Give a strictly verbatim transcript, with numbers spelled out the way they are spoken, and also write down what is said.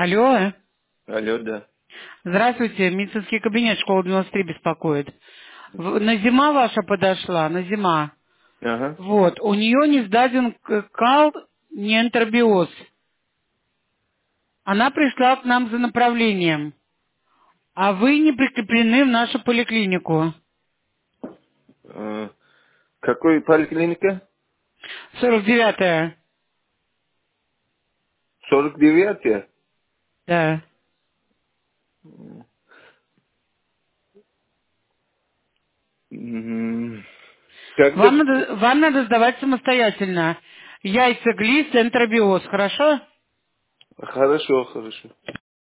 Алло. Алло, да. Здравствуйте, медицинский кабинет, школа девяносто три беспокоит. В- На зима ваша подошла, на зима. Ага. Вот, у нее не сдаден к- кал, не энтеробиоз. Она пришла к нам за направлением, а вы не прикреплены в нашу поликлинику. Э, Какой поликлиника? сорок девятая. сорок девятая? Да. М, Когда? Вам надо, вам надо сдавать самостоятельно. Яйца, глист, энтеробиоз, хорошо? Хорошо, хорошо.